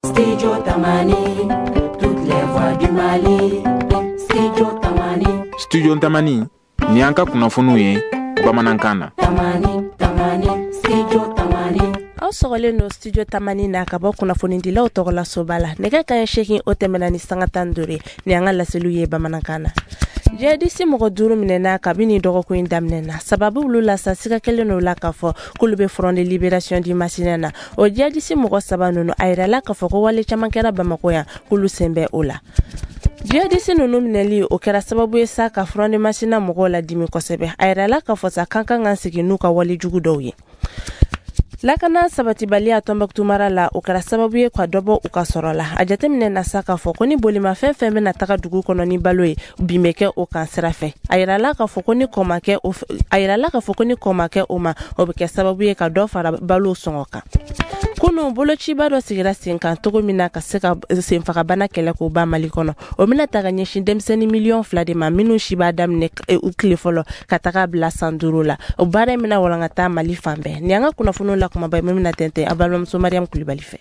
Studio Tamani, toutes les voix du Mali. Studio Tamani. Studio Tamani, ni anka kunafunu ye Bamanankana. Tamani, Studio Tamani. Aw sɔgɔlen no Studio Tamani na ka bɔ kunnafonidilaw tɔgɔ la Sobala. Nɛgɛ kaɲɛ 8 o tɛmɛna ni sanga 15 ni an ka laseliw ye Bamanankan na. Jihadisi mɔgɔ 5 minɛna kabini dɔgɔkun in daminɛna. Sababu olu la sa siga kelen no la ka fɔ k'olu bɛ Front de Libération du Masina na. O jihadisi mɔgɔ 3 ninnu a yirala ka fɔ ko wale caman kɛra Bamako yan k'olu sen bɛ o la. Jihadisi ninnu minɛli o kɛra sababu ye sa ka Front de Masina mɔgɔw la dimi kosɛbɛ. A yirala ka fɔ sa kan segin n'u ka wale jugu dɔw ye. Lakana sabatibaliya Tombouctou mara la o kɛra sababu ye ka dɔbɔ u ka sɔrɔ la. A jateminɛ na sa ka fɔ ko ni bolimafɛn fɛn bɛna taga dugu kɔnɔ ni balo ye bin bɛ kɛ o kan sira fɛ. A yirala ka fɔ ko ni kɔ ma kɛ o ma o bɛ kɛ sababu ye ka dɔ fara balo sɔngɔ kan. Kunu bolociba dɔ sigira sen kan togo min na ka se ka senfagabana kɛlɛ k'o ba Mali kɔnɔ. O bɛna taga ɲɛsin denmisɛnnin miliyɔn 2 de ma minnu si b'a daminɛ tile fɔlɔ ka taga bila san 5 la. O baara in bɛna walankata Mali fan bɛɛ. Ni an ka kunnafoniw la kumaba ye min bɛna tɛntɛn a balimamuso Mariam Kulibali fɛ.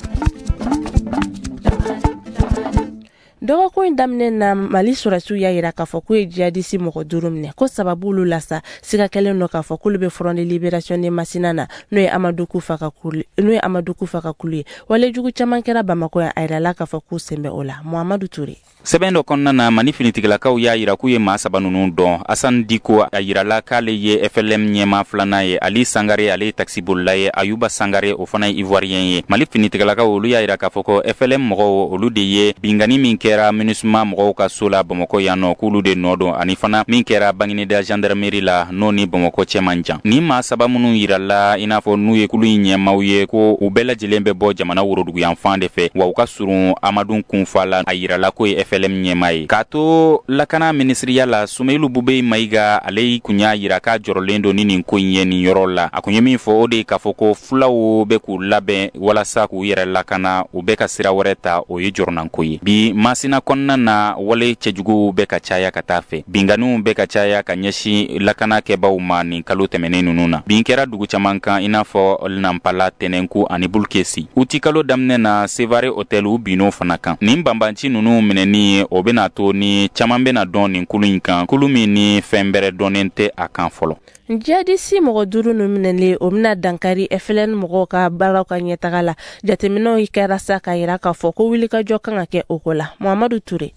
Dɔgɔkun in daminɛ na Mali surasiw y'a yira k'a fɔ k'u ye jihadisi mɔgɔ 5 minɛ ko sababu olu la sa siga kɛlen no k'a fɔ k'olu bɛ Front de Libération de Masina na n'o ye Amadou Koufa ka kulu ye wale jugu caman kɛra Bamako yan a yirala k'a fɔ k'u sen bɛ o la. Muhammadu Touré. Sɛbɛn dɔ kɔnɔna na Mali finitigilakaw y'a yira k'u ye maa 3 ninnu dɔn. Assane Diko a yirala k'ale ye FLM ɲɛma 2nan ye, Ali Sangare ale ye taxibolila ye, Ayuba Sangare o fana ye Ivoirien ye. Mali finitigilakaw olu y'a yira k'a fɔ ko FLM mɔgɔw olu de ye bingani min kɛra MINUSMA mɔgɔw ka so la Bamako yan nɔ k'olu de nɔ dɔn ani fana min kɛra Bangineda gendarmerie la n'o ni Bamako cɛman jan. Ni maa 3 minnu yirala i n'a fɔ n'u ye kulu in ɲɛmaw ye ko u bɛɛ lajɛlen bɛ bɔ jamana worodugu yan fan de fɛ wa u ka surun Amadou Koufa la a yirala ko ye FLM ɲɛma ye. K'a to lakana ministeriya la Sumailu Bube Mayiga ale kun y'a yira k'a jɔrɔlen don ni nin ko in ye nin yɔrɔ la. A kun ye min fɔ o de k'a fɔ ko fulaw bɛ k'u labɛn walasa k'u yɛrɛ lakana u bɛ ka sira wɛrɛ ta o ye jɔrɔnanko ye. Bi Masina kɔnɔna na wale cɛjuguw bɛ ka caya ka taa fɛ. Binganiw bɛ ka caya ka ɲɛsin lakana kɛbaw ma nin kalo tɛmɛnen ninnu na. Bin kɛra dugu caman kan i n'a fɔ Nampala, Tɛnɛnku ani Bulkesi. Uti kalo daminɛ na Sevare Hotel u bin'o fana kan. Nin banbanci ninnu minɛni o bɛna to ni caman bɛna dɔn nin kulu in kan, kulu min ni fɛn bɛrɛ dɔnnen tɛ a kan fɔlɔ. Jihadisi mɔgɔ 5 ninnu minɛlen o bɛna dankari FLN mɔgɔw ka baaraw ka ɲɛtaga la. Jateminɛw kɛra sa ka yira k'a fɔ ko wulikajɔ kan ka kɛ o ko la. Muhammadu Touré.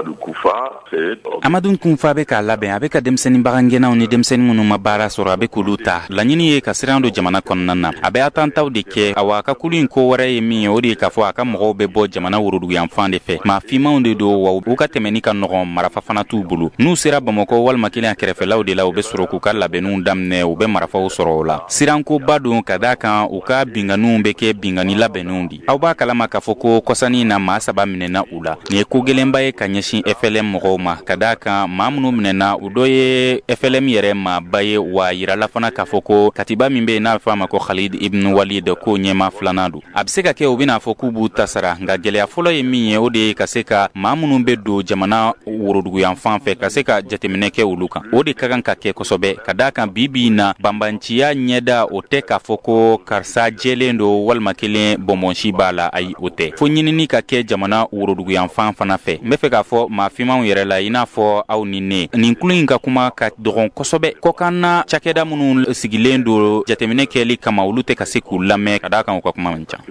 Amadou Koufa bɛ k'a labɛn a bɛ ka denmisɛnnin bagangɛnnaw ni denmisɛnnin minnu ma baara sɔrɔ a bɛ k'olu ta. Laɲini ye ka siran don jamana kɔnɔna na. A bɛ attentat de kɛ awa a ka kulu in ko wɛrɛ ye min ye o de ye k'a fɔ a ka mɔgɔw bɛ bɔ jamana worodugu yan fan de fɛ. Maa finmanw de don wa u ka tɛmɛni ka nɔgɔn marafa fana t'u bolo. N'u sera Bamako walima kelen kɛrɛfɛlaw de la u bɛ sɔrɔ k'u ka labɛnniw daminɛ u bɛ marifaw sɔrɔ o la. Sirankoba don ka d'a kan u ka binganiw bɛ kɛ bingani labɛnniw di. Aw b'a kalama k'a fɔ ko kɔsani na maa 3 minɛna u la. Nin ye ko gɛlɛnba ye ka ɲɛsin FLM mɔgɔw ma ka d'a kan maa minnu minɛna u dɔ ye FLM yɛrɛ maaba ye wa yirala fana k'a fɔ ko katiba min bɛ yen n'a bɛ fɔ a ma ko Khalid Ibn Walid ko ɲɛma 2nan don. A bɛ se ka kɛ u bɛna fɔ k'u b'u ta sara nka gɛlɛya fɔlɔ ye min ye o de ye ka se ka maa minnu bɛ don jamana worodugu yan fan fɛ ka se ka jateminɛ kɛ olu kan. O de ka kan ka kɛ kosɛbɛ ka d'a kan bi na banbanciya ɲɛda o tɛ k'a fɔ ko karisa jɛlen don walima kelen bɔnbɔnsi b'a la ayi o tɛ. Fo ɲinini ka kɛ jamana worodugu yan fan fana fɛ. N bɛ fɛ k'a fɔ maa finmanw yɛrɛ la i n'a fɔ aw ni ne nin kulu in ka kuma ka dɔgɔn kosɛbɛ kɔ kan na cakɛda minnu sigilen don jateminɛ kɛli kama olu tɛ ka se k'u lamɛn ka d'a kan u ka kuma man ca.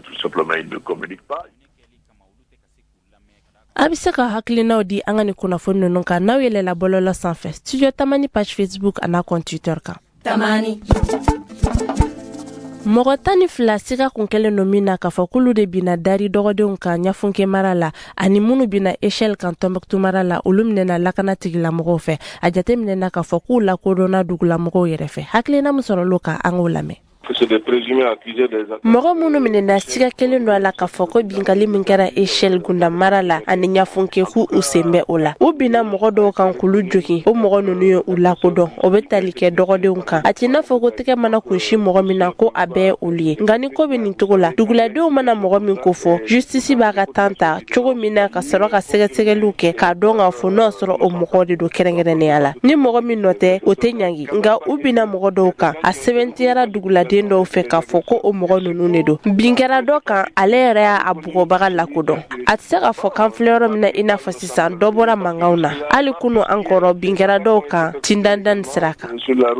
A bɛ se ka hakilinaw di an ka nin kunnafoni ninnu kan n'aw yɛlɛla bɔlɔlɔ sanfɛ Studio Tamani page Facebook a n'a compte Twitter kan. Tamani. Mɔgɔ 12 siga kun kɛlen no min na k'a fɔ k'olu de bina dari dɔgɔdenw kan Ɲafunke mara la ani minnu bina échelle kan Tombouctou mara la olu minɛna lakana tigilamɔgɔw fɛ a jateminɛna k'a fɔ k'u lakodɔnna dugulamɔgɔw yɛrɛ fɛ. Hakilina min sɔrɔl'o kan an k'o lamɛn. Mɔgɔ minnu minɛna siga kelen don a la k'a fɔ ko binkali min kɛra échelle gunda mara la ani Ɲafunke k'u sen bɛ o la. U bina mɔgɔ dɔw kan k'olu jogin o mɔgɔ ninnu ye u lakodɔn o bɛ tali kɛ dɔgɔdenw kan. A t'i n'a fɔ ko tɛgɛ mana kunsi mɔgɔ min na ko a bɛɛ ye olu ye. Nka ni ko bɛ nin cogo la duguladenw mana mɔgɔ min ko fɔ justice b'a ka temps ta cogo min na ka sɔrɔ ka sɛgɛsɛgɛliw kɛ k'a dɔn k'a fɔ n'o sɔrɔ o mɔgɔ de don kɛrɛnkɛrɛnnenya la. Ni mɔgɔ min nɔ tɛ o tɛ ɲangi nka u bina mɔgɔ dɔw kan a sɛbɛntiyara duguladenw den dɔw fɛ k'a fɔ ko o mɔgɔ ninnu de don bin kɛra dɔ kan ale yɛrɛ y'a bugɔbaga lakodɔn a tɛ se k'a fɔ kan filɛ yɔrɔ min na i n'a fɔ sisan dɔ bɔra mankanw na hali kunu an kɔrɔ bin kɛra dɔw kan Tindandan sira kan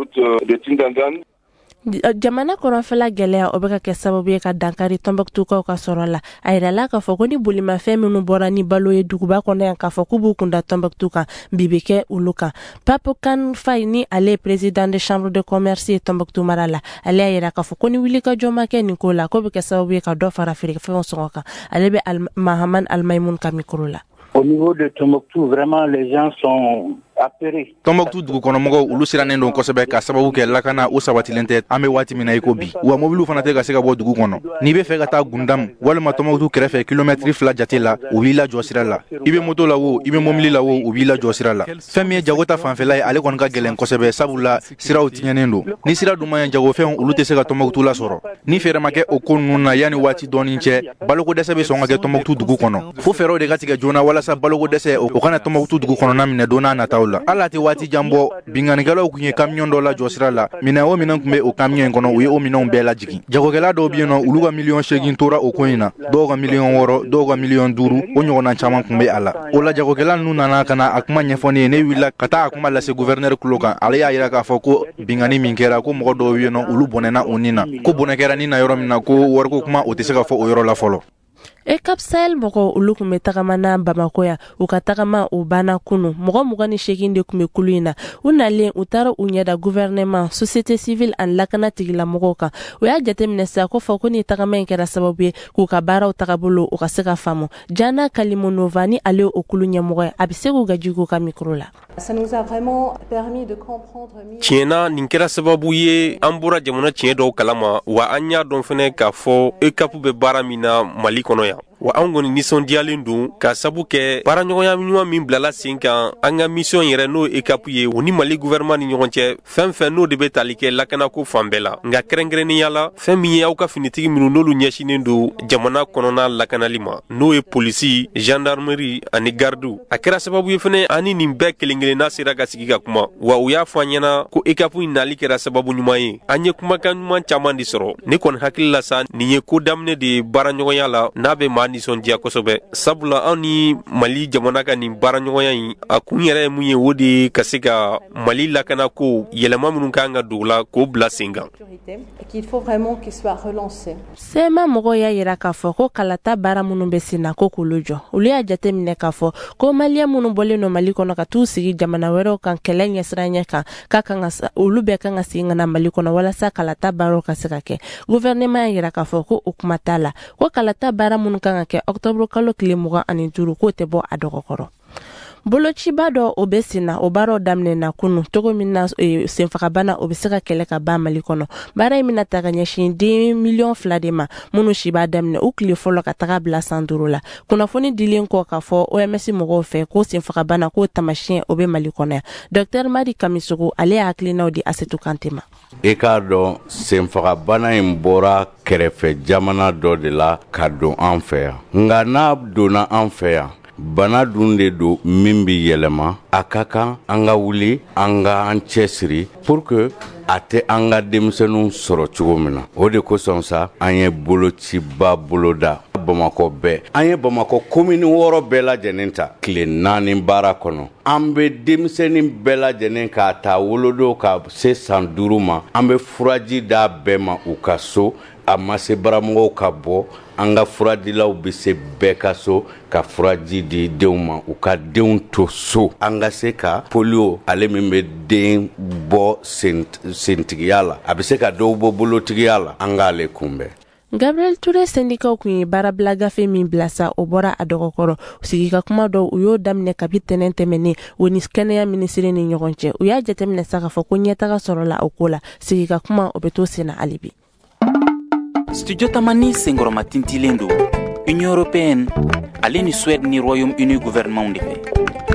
jamana kɔrɔnfɛla gɛlɛya o bɛ ka kɛ sababu ye ka dankari Tombouctou-kaw ka sɔrɔ la a yirala k'a fɔ ko ni bolimafɛn minnu bɔra ni balo ye duguba kɔnɔ yan k'a fɔ k'u b'u kunda Tombouctou kan bi bɛ kɛ olu kan Pape Kane Faye ni ale président de chambre de commerce ye Tombouctou mara la ale y'a yira k'a fɔ ko ni wulikajɔ ma kɛ nin ko la ko bɛ kɛ sababu ye ka dɔ fara feerefɛnw sɔngɔ kan ale bɛ Mahaman Almaymoun ka micro la. Au niveau de Tombouctou, vraiment les gens sont apeurés. Tombouctou dugu kɔnɔmɔgɔw olu sirannen don kosɛbɛ ka sababu kɛ lakana o sabatilen tɛ an bɛ waati min na i ko bi wa mobiliw fana tɛ ka se ka bɔ dugu kɔnɔ n'i bɛ fɛ ka taa Gundam walima Tombouctou kɛrɛfɛ kilomɛtiri 2 jate la u b'i lajɔ sira la i bɛ moto la o i bɛ mobili la o u b'i lajɔ sira la fɛn min ye jago ta fanfɛla ye ale kɔni ka gɛlɛn kosɛbɛ sabula siraw tiɲɛnen don ni sira dun ma ɲɛ jagofɛnw olu tɛ se ka Tombouctou la sɔrɔ ni fɛɛrɛ ma kɛ o ko ninnu na yanni waati dɔɔni cɛ baloko dɛsɛ bɛ sɔn ka kɛ Tombouctou dugu kɔnɔ fo fɛɛrɛw de ka tigɛ joona walasa baloko dɛsɛ o kana Tombouctou dugu kɔnɔna minɛ don n'a nataw la hali a tɛ waati jan bɔ binganikɛlaw kun ye kamiyon dɔ la jɔ sira la minɛn o minɛn kun bɛ o kamiyon in kɔnɔ u ye o minɛnw bɛɛ lajigin jagokɛla dɔw bɛ yen nɔ olu ka miliyɔn 8 tora o ko in na dɔw ka miliyɔn 6 dɔw ka miliyɔn 5 o ɲɔgɔnna caman kun bɛ a la o la jagokɛla ninnu nana ka na a kuma ɲɛfɔ ne ye ne wulila ka taa a kuma lase gouverneur kulo kan ale y'a yira k'a fɔ ko bingani min kɛra ko mɔgɔ dɔw bɛ yen nɔ olu bɔnɛna o nin na ko bɔnɛ kɛra nin na yɔrɔ min na ko wariko kuma o tɛ se ka fɔ o yɔrɔ la fɔlɔ. Cap Sahel mɔgɔ olu kun bɛ tagamana Bamako ya u ka tagama o banna kunu mɔgɔ 28 de kun bɛ kulu in na u nalen u taara u ɲɛda gouvernement société civile ani lakana tigilamɔgɔw kan u y'a jateminɛ sa ko fɔ ko ni tagama in kɛra sababu ye k'u ka baaraw tagabolo u ka se ka faamu Jana Kalimonova ni ale o kulu ɲɛmɔgɔ ye a bɛ se k'u ka jigu ka micro la. Ça nous a vraiment permis de comprendre mieux. Tiɲɛna nin kɛra sababu ye an bɔra jamana tiɲɛ dɔw kalama wa an y'a dɔn fɛnɛ k'a fɔ ECAP bɛ baara min na Mali kɔnɔ yan wa an kɔni nisɔndiyalen don ka sabu kɛ baaraɲɔgɔnya ɲuman min bilala sen kan an ka mission yɛrɛ n'o ECAP ye o ni Mali gouvernement ni ɲɔgɔn cɛ fɛn fɛn n'o de bɛ tali kɛ lakanako fan bɛɛ la nka kɛrɛnkɛrɛnnenya la fɛn min ye aw ka finitigi minnu n'olu ɲɛsinen don jamana kɔnɔna lakanali ma n'o ye polisi gendarmerie ani gardiw a kɛra sababu ye fɛnɛ ani nin bɛɛ kelen-kelenna sera ka sigi ka kuma wa u y'a fɔ an ɲɛna ko ECAP in nali kɛra sababu ɲuman ye an ye kumakan ɲuman caman de sɔrɔ ne kɔni hakili la sa nin ye ko daminɛ de ye baaraɲɔgɔnya la n'a bɛ maa nisɔndiya kosɛbɛ sabula an ni Mali jamana ka nin baaraɲɔgɔnya in a kun yɛrɛ ye mun ye o de ka se ka Mali lakana ko yɛlɛma minnu kan ka don la k'o bila sen kan. Qu'il faut vraiment qu'il soit relancé. Sema mɔgɔ y'a yira k'a fɔ ko kalata baara minnu bɛ sen na ko k'olu jɔ olu y'a jateminɛ k'a fɔ ko maliyɛn minnu bɔlen don Mali kɔnɔ ka t'u sigi jamana wɛrɛw kan kɛlɛ ɲɛsiranya kan olu bɛɛ kan ka segin ka na Mali kɔnɔ walasa kalata baaraw ka se ka kɛ gouvernement y'a yira k'a fɔ ko o kuma t'a la ko kalata baara minnu kan ka kɛ octobre kalo tile 25 k'o tɛ bɔ a dɔgɔkɔrɔ. Bolociba dɔ o bɛ sen na o baaraw daminɛna kunu cogo min na senfagabana o bɛ se ka kɛlɛ ka ban Mali kɔnɔ baara in bɛna ta ka ɲɛsin 2 miliyɔn de ma minnu si b'a daminɛ u tile fɔlɔ ka taga bila san 5 la kunnafoni dilen kɔ k'a fɔ OMS mɔgɔw fɛ ko senfagabana k'o tamasiyɛn o bɛ Mali kɔnɔ yan Dr Madi Kamisogo ale y'a hakilinaw di Asetu Kante ma. I k'a dɔn senfagabana in bɔra kɛrɛfɛ jamana dɔ de la ka don an fɛ yan nka n'a donna an fɛ yan bana dun de do min bi yɛlɛma a ka kan an ka wuli an ka an cɛsiri pour que a tɛ an ka denmisɛnninw sɔrɔ cogo min na o de kosɔn sa an ye bolociba boloda Bamakɔ bɛɛ an ye Bamakɔ commune 6 bɛɛ lajɛlen ta tile 4 baara kɔnɔ an bɛ denmisɛnnin bɛɛ lajɛlen k'a ta wolodo ka se san 5 ma an bɛ furaji d'a bɛɛ ma u ka so a ma se baramɔgɔw ka bɔ an ka furadilaw bɛ se bɛɛ ka so ka furaji di denw ma u ka denw to so an ka se ka polio ale min bɛ den bɔ sentigiya la a bɛ se ka dɔw bɔ bolotigiya la an k'ale kunbɛn. Gabriel Touré sendikaw kun ye baarabila gafe min bilasa o bɔra a dɔgɔkɔrɔ sigi ka kuma dɔw u y'o daminɛ kabi tɛnɛn tɛmɛnen o ni kɛnɛya minisiri ni ɲɔgɔn cɛ u y'a jateminɛ sa k'a fɔ ko ɲɛtaga sɔrɔla o ko la sigi ka kuma o bɛ to sen na hali bi. Studio Tamani senkɔrɔma tintilen don Union Européenne ale ni Suède ni Royaume-Uni gouvernement de fɛ.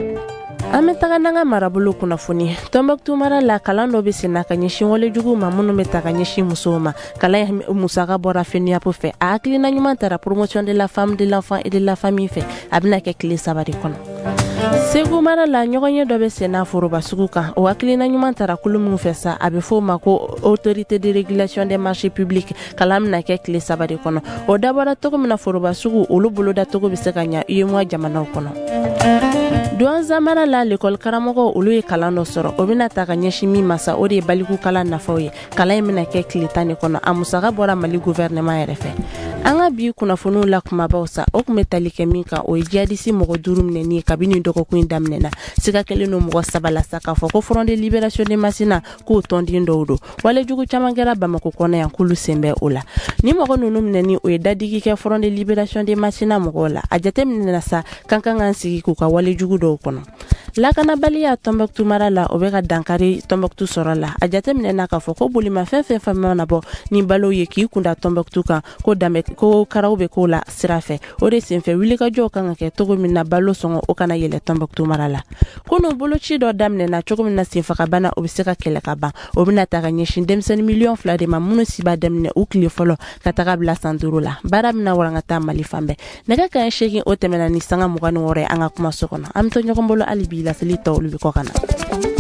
An bɛ taga n'an ka marabolo kunnafoni Tombouctou mara la kalan dɔ bɛ sen na ka ɲɛsin walejugu ma minnu bɛ ta ka ɲɛsin musow ma kalan musaka bɔra FENIAP fɛ a hakilina ɲuman taara promotion de la femme de l'enfant et de la famille fɛ a bɛna kɛ tile 3 de kɔnɔ. Segu mara la ɲɔgɔnye dɔ bɛ senna foroba sugu kan o hakilina ɲuman tara kulu minnu fɛ sa a bɛ fɔ o ma ko autorité de régulation des marchés publics kalan bɛna kɛ tile 3 de kɔnɔ o dabɔra cogo min na foroba sugu olu boloda cogo bɛ se ka ɲa UEMOA jamanaw kɔnɔ. Douanza mara la l'école karamɔgɔ olu ye kalan dɔ sɔrɔ o bɛna ta ka ɲɛsin min ma sa o de ye baliku kalan nafaw ye kalan in bɛna kɛ tile 10 de kɔnɔ a musaka bɔra Mali gouvernement yɛrɛ fɛ. An ka bi kunnafoniw la kumabaw sa o tun bɛ tali kɛ min kan o ye jihadiste mɔgɔ 5 minɛni ye kabini dɔgɔkun in daminɛna siga kɛlen no mɔgɔ 3 la sa k'a fɔ ko Front de Libération des Massina k'o tɔnden dɔw don wale jugu caman kɛra Bamako kɔnɔ yan k'olu sen bɛ o la ni mɔgɔ ninnu minɛni o ye dadigi kɛ Front de Libération des Massina mɔgɔw la a jateminɛna sa kan sigi k'u ka wale jugu dɔw kɔnɔ. Lakanabaliya Tombouctou mara la o bɛ ka dankari Tombouctou sɔrɔ la a jateminɛna k'a fɔ ko bolimafɛn fɛn fɛn mana bɔ ni balo ye k'i kunda Tombouctou kan ko karaw bɛ k'o la sira fɛ o de senfɛ wulikajɔw kan ka kɛ cogo min na balo sɔngɔ o kana yɛlɛ Tombouctou mara la kunu boloci dɔ daminɛna cogo min na senfagabana o bɛ se ka kɛlɛ ka ban o bɛna ta ka ɲɛsin denmisɛnnin miliyɔn 2 de ma minnu si b'a daminɛ u tile fɔlɔ ka taga bila san 5 la baara bɛna warangata Mali fan bɛɛ nɛgɛ kanɲɛ 8 o tɛmɛna ni sanga 26 ye an ka kuma so kɔnɔ an bɛ to ɲɔgɔn bolo hali bi laseli tɔ olu bɛ kɔ ka na.